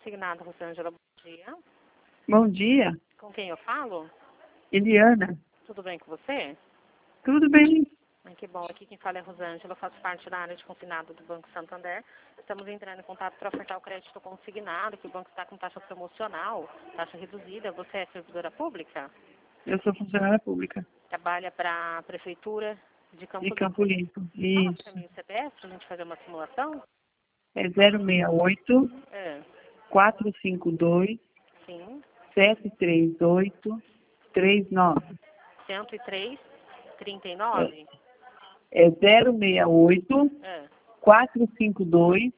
consignado, Rosângela. Bom dia. Bom dia, Com quem eu falo? Eliana. Tudo bem com você? Tudo bem? Ai, que bom. Aqui quem fala é Rosângela. Eu faço parte da área de consignado do Banco Santander. Estamos entrando em contato para ofertar o crédito consignado, que o banco está com taxa promocional, taxa reduzida. Você é servidora pública? Eu sou funcionária pública Trabalha para a Prefeitura de Campo de Limpo. Campo Limpo. Fala para Isso. mim o CPF para a gente fazer uma simulação? É 068 É. 452 Sim. 738 39. 103, É, 39? é 068 É. 452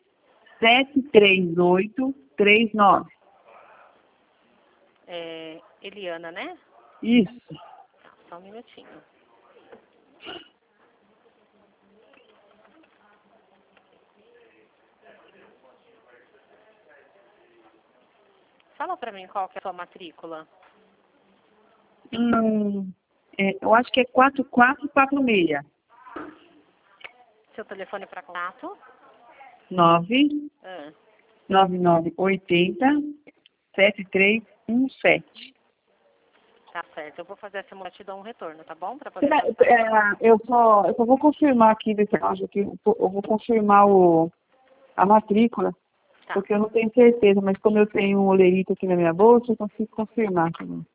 738 39. É, Eliana, né? Isso. Tá, só um minutinho. Fala pra mim qual que é a sua matrícula. Eu acho que é 4446. Seu telefone para contato? 9 Ah, 9980 7317. tá certo. Eu vou fazer a simulação e te dou um retorno, tá bom? Pra poder Será- passar. eu só vou confirmar aqui, ver se eu acho que eu vou confirmar a matrícula, Tá. porque eu não tenho certeza, mas como eu tenho um olerito aqui na minha bolsa, eu consigo confirmar também.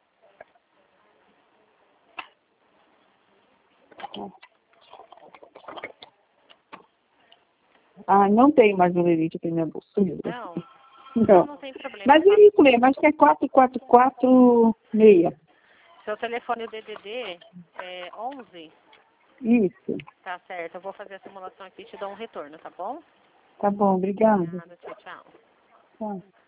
Ah, não tenho mais olerito aqui na minha bolsa. Sumiu. Não, Não. não tem problema. Mas veículo mesmo, acho que é 4446. Seu telefone DDD é 11? Isso. Tá certo. Eu vou fazer a simulação aqui e te dou um retorno, tá bom? Tá bom, obrigada. Nada, tchau, tchau. Tchau.